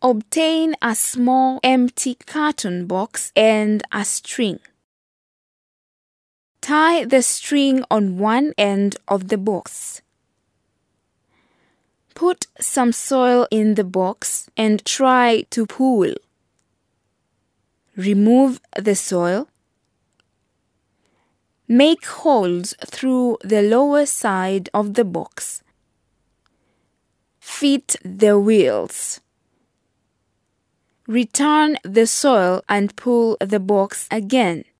Obtain a small empty carton box and a string. Tie the string on one end of the box. Put some soil in the box and try to pull. Remove the soil. Make holes through the lower side of the box. Fit the wheels. Return the soil and pull the box again.